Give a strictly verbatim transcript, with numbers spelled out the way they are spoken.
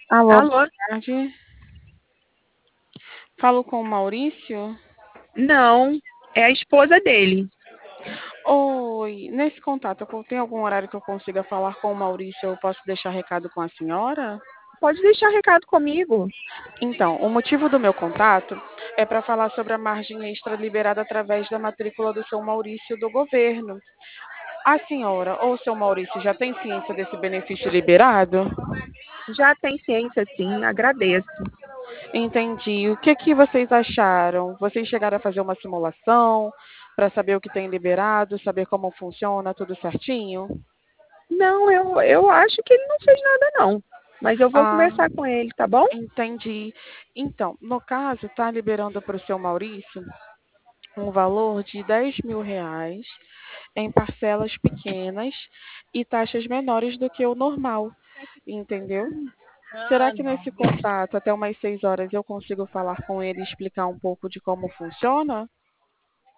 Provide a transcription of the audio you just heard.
Alô, boa Alô? tarde. Falo com o Maurício? Não, é a esposa dele. Oi, nesse contato, eu- tem algum horário que eu consiga falar com o Maurício? Eu posso deixar recado com a senhora? Pode deixar recado comigo. Então, o motivo do meu contato é para falar sobre a margem extra liberada através da matrícula do seu Maurício do governo. A senhora ou o seu Maurício já tem ciência desse benefício liberado? Já tem ciência, sim, agradeço. Entendi. O que que vocês acharam? Vocês chegaram a fazer uma simulação para saber o que tem liberado, saber como funciona, tudo certinho? Não, eu, eu acho que ele não fez nada, não. Mas eu vou Ah, conversar com ele, tá bom? entendi. Então, no caso, está liberando para o seu Maurício um valor de dez mil reais em parcelas pequenas e taxas menores do que o normal, entendeu? Será que nesse contato, até umas seis horas, eu consigo falar com ele e explicar um pouco de como funciona?